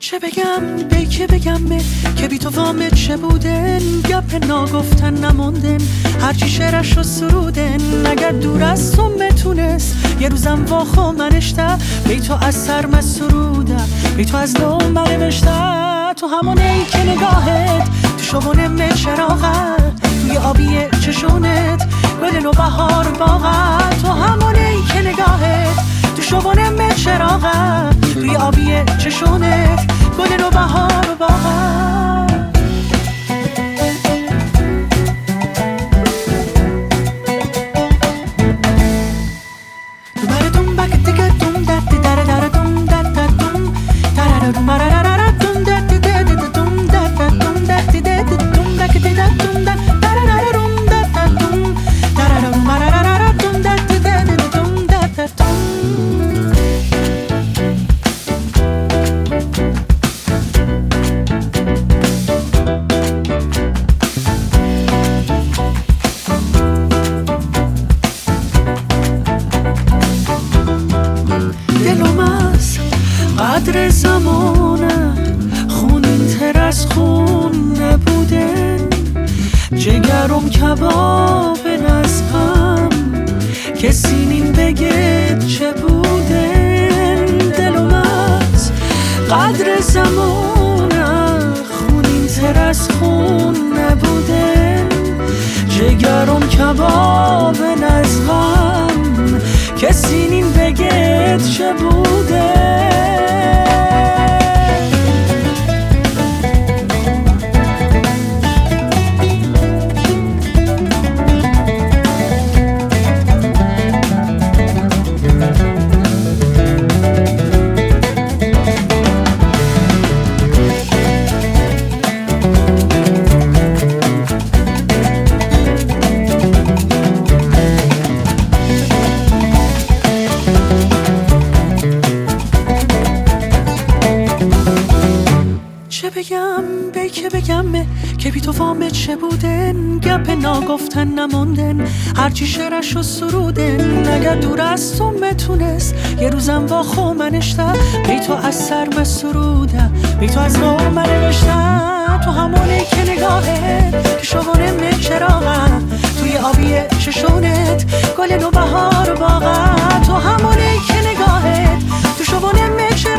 چه بگم که بگم که بی تو وامه چه بودن، گپ ناگفتن نموندن، هرچی شعرش رو سرودن. اگر دور از تو میتونست یه روزم واخو منشته، بی تو از سر من سروده، بی تو از نو من نوشته. تو همونه که نگاهت تو شبونه من چراغت، توی آبی چشونت گل نو بهار باغت. تو همونه که نگاهت تو شبونه من چراغت، توی آبی چشونت گل نو بهار باغت. قدر زمانه خونین تر از خون نبودن، جگرم کباب از غم که سینین بگه چه بودن. دلم از قدر زمانه خونین تر از خون نبودن، جگرم کباب از غم که سینین بگه چه بودن. چه بگم که بگم که بی تو وامه چه بودن، گپ ناگفتن نموندن، هرچی شعرش رو سرودن. اگر دور از تو میتونست یه روزم واخو منشته، بی تو از سر من سروده، بی تو از نو من نوشته. تو همونه که نگاهت تو شبونه من چراغت، توی آبی چشونت گل نو بهار باغت. تو همونه که نگاهت تو شبونه من